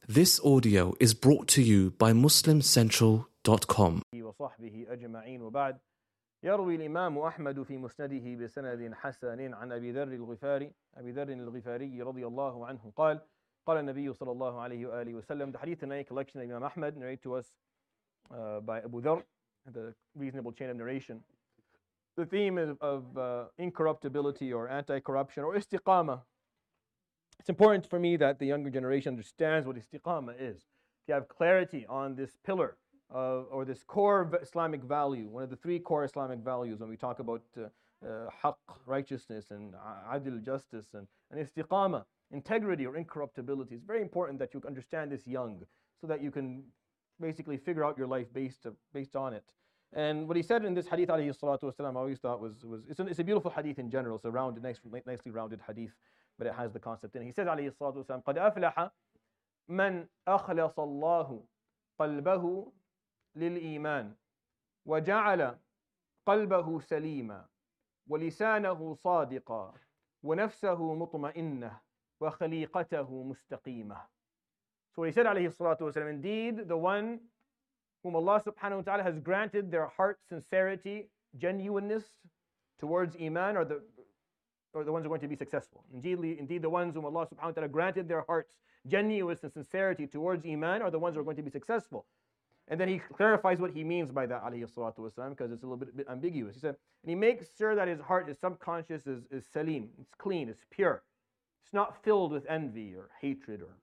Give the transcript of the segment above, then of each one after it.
This audio is brought to you by MuslimCentral.com. وصحبه أجمعين وبعد يروي الإمام أحمد في مسنده بسند حسن عن أبي ذر الغفاري رضي الله عنه قال النبي صلى الله عليه وآله وسلم. The hadith tonight collection of Imam Ahmad narrated to us by Abu Dharr, the reasonable chain of narration. The theme of incorruptibility or anti-corruption or istiqamah. It's important for me that the younger generation understands what istiqamah is. If you have clarity on this pillar or this core Islamic value, one of the three core Islamic values when we talk about haqq, righteousness, and adil, justice, and istiqamah, integrity or incorruptibility, it's very important that you understand this young so that you can basically figure out your life based on it. And what he said in this hadith, alayhi salatu wasalam, I always thought it's a beautiful hadith in general. It's a rounded, nicely rounded hadith, but it has the concept in it. He says, alayhi salatu wasalam, قَدْ أَفْلَحَ مَنْ أَخْلَصَ اللَّهُ قَلْبَهُ لِلْإِيمَانِ وَجَعَلَ قَلْبَهُ سَلِيمًا وَلِسَانَهُ صَادِقًا وَنَفْسَهُ مُطْمَئِنَّةً وَخَلِيقَتَهُ مُسْتَقِيمًا. So he said, alayhi salatu wasalam, indeed, the one whom Allah subhanahu wa ta'ala has granted their heart sincerity, genuineness towards Iman are the ones who are going to be successful. Indeed, the ones whom Allah subhanahu wa ta'ala granted their hearts genuineness and sincerity towards Iman are the ones who are going to be successful. And then he clarifies what he means by that, alayhi salatu wasalam, because it's a little bit ambiguous. He said, and he makes sure that his heart, his subconscious is salim, it's clean, it's pure. It's not filled with envy or hatred or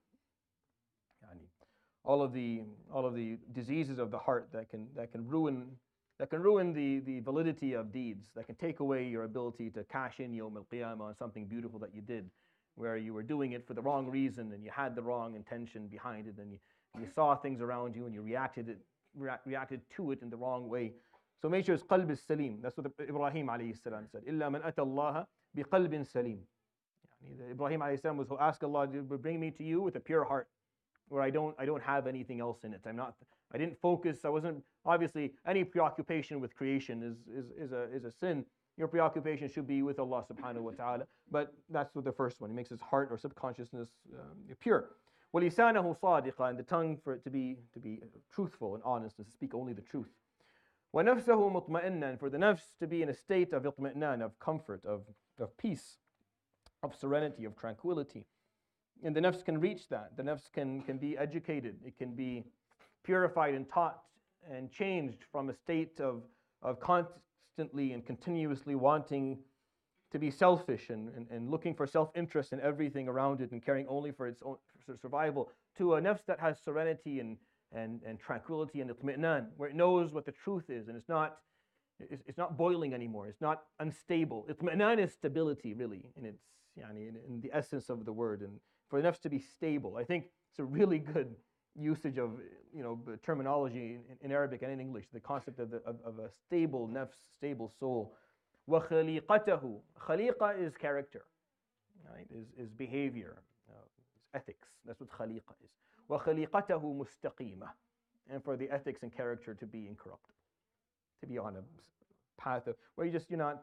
all of the diseases of the heart that can ruin the validity of deeds, that can take away your ability to cash in Yawm al-Qiyamah on something beautiful that you did, where you were doing it for the wrong reason and you had the wrong intention behind it, and you saw things around you and you reacted to it in the wrong way. So make sure his qalb is salim. That's what Ibrahim alayhi salam said. إِلَّا مَنْ أَتَى اللَّهَ بِقَلْبٍ سَلِيم. Ibrahim alayhi salam was who asked Allah to bring me to you with a pure heart, where I don't have anything else in it. I didn't focus. I wasn't, obviously any preoccupation with creation is a sin. Your preoccupation should be with Allah subhanahu wa ta'ala. But that's what the first one. He makes his heart or subconsciousness pure. وَلِسَانَهُ صَادِقًا, and the tongue for it to be truthful and honest, and to speak only the truth. وَنَفْسَهُ مُطْمَئِنًّا, and for the nafs to be in a state of itma'nan, of comfort, of peace, of serenity, of tranquility. And the nafs can reach that. The nafs can be educated. It can be purified and taught and changed from a state of constantly and continuously wanting to be selfish and looking for self-interest in everything around it and caring only for its own survival, to a nafs that has serenity and tranquility and itmi'nan, where it knows what the truth is, and it's not boiling anymore. It's not unstable. Itmi'nan is stability, really, in the essence of the word. And for the nafs to be stable, I think it's a really good usage of terminology in Arabic and in English. The concept of a stable nafs, stable soul. وَخَلِيقَتَهُ, khaliqa is character, right? Is behavior, is ethics. That's what khaliqa is. وَخَلِيقَتَهُ مُسْتَقِيمَةً, and for the ethics and character to be incorruptible, to be on a path of where you're not.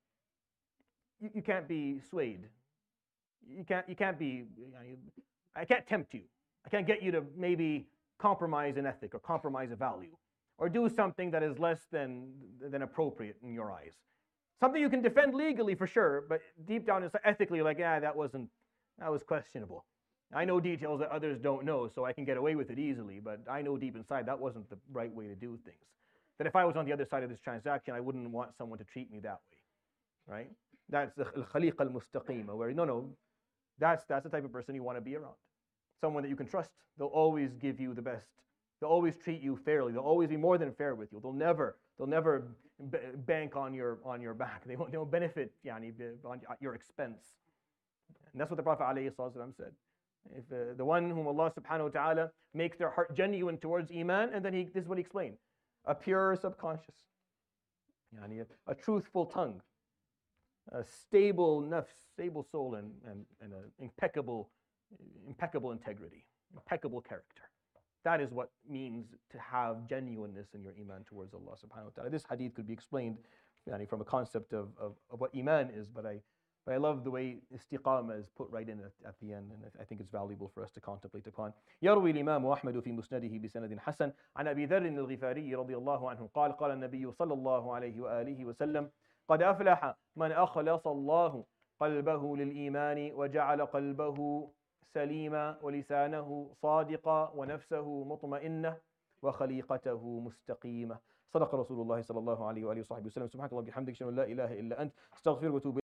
You can't be swayed. You can't be. I can't tempt you. I can't get you to maybe compromise an ethic or compromise a value, or do something that is less than appropriate in your eyes. Something you can defend legally for sure, but deep down it's ethically like, that was questionable. I know details that others don't know, so I can get away with it easily, but I know deep inside that wasn't the right way to do things. That if I was on the other side of this transaction, I wouldn't want someone to treat me that way, right? That's the khaliqa al-mustaqima, where that's the type of person you want to be around. Someone that you can trust. They'll always give you the best. They'll always treat you fairly. They'll always be more than fair with you. They'll never bank on your back. They won't benefit on your expense. And that's what the Prophet ﷺ said. If the one whom Allah subhanahu wa ta'ala makes their heart genuine towards Iman, and then this is what he explained: a pure subconscious, a truthful tongue, a stable nafs, stable soul, and an impeccable integrity, impeccable character. That is what means to have genuineness in your Iman towards Allah subhanahu wa ta'ala. This hadith could be explained from a concept of what Iman is, but But I love the way istiqamah is put right in at the end, and I think it's valuable for us to contemplate upon. يروي الإمام أحمد في مسنده بسند حسن عن أبي ذر الغفاري رضي الله عنه قال قال النبي صلى الله عليه وآله وسلم قد أفلح من أخلص الله قلبه للإيمان وجعل قلبه سليما ولسانه صادقا ونفسه مطمئنة وخليقته مستقيمة. صدق رسول الله صلى الله عليه وآله وصحبه وسلم. سبحانك اللهم وبحمدك أشهد أن لا إله إلا أنت أستغفرك وأتوب